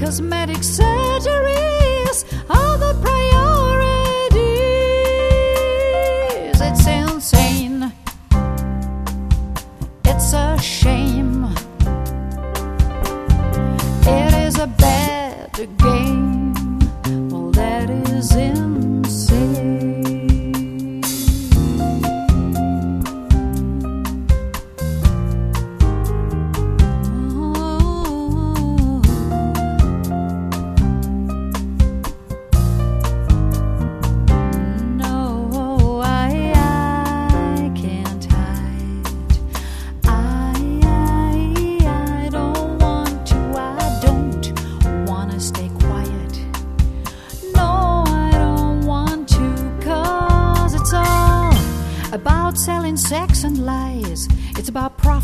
cosmetic surgeries are the priorities. It's insane. It's a shame. It is a bad game. Well, that is insane. About selling sex and lies. It's about profit.